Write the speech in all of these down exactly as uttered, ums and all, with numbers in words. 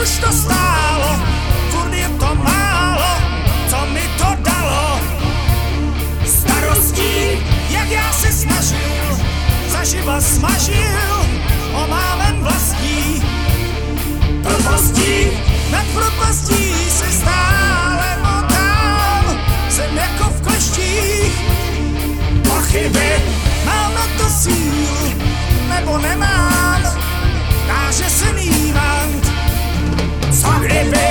už to stálo, furt je to málo, co mi to dalo. Starostí, jak já se snažil, zaživa smažil, omávem vlastní. Propastí, nad propastí se stále motám, jsem jako v kleštích. Pochyby, mám na to sílu, nebo nemám, káže se mývat, co kdyby.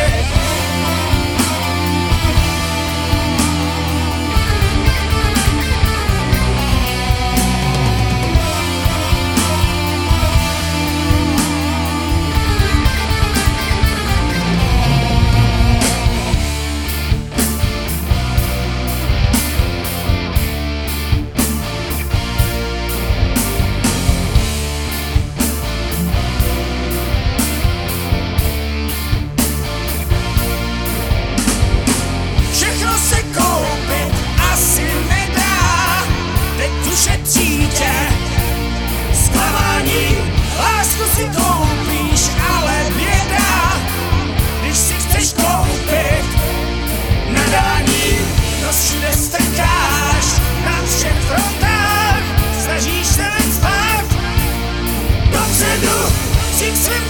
Lásku si koupíš, ale běda, když si chceš koupit nadání, no všude strkáš, na všech frontách, snažíš se ven spát, dopředu si k svým